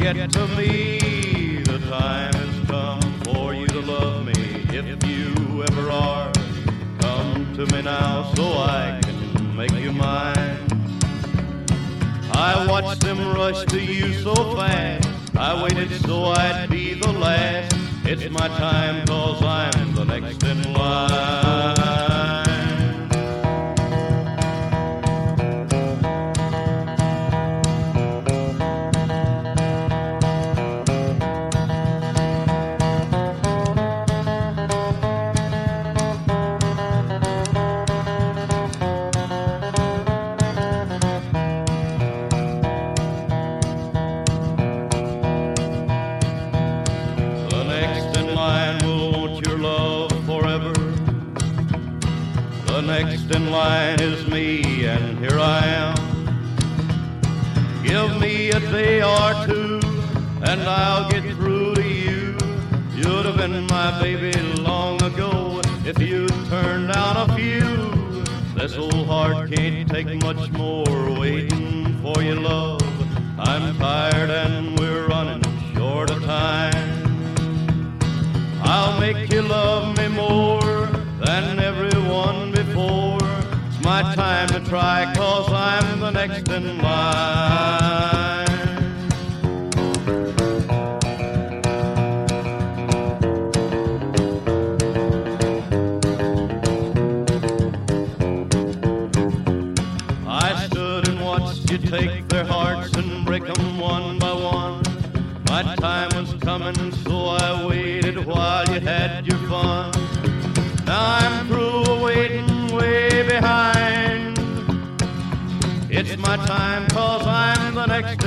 get to me. The time has come for you to love me. If you ever are, come to me now so I can make you mine. I watched them rush to you so fast. I waited so I'd be the last. It's my time 'cause I'm the next in line. The next in line is me, and here I am. Give me a day or two, and I'll get through to you. You'd have been my baby long ago if you'd turned down a few. This old heart can't take much more waiting for your love. I'm tired and we're running short of time. I'll make you love me more than everyone before. It's my time to try 'cause I'm the next in line. I stood and watched you take their hearts and break them one by one. My time was coming, so I waited while you had your fun. Now I'm through waiting way behind. It's my time 'cause I'm the next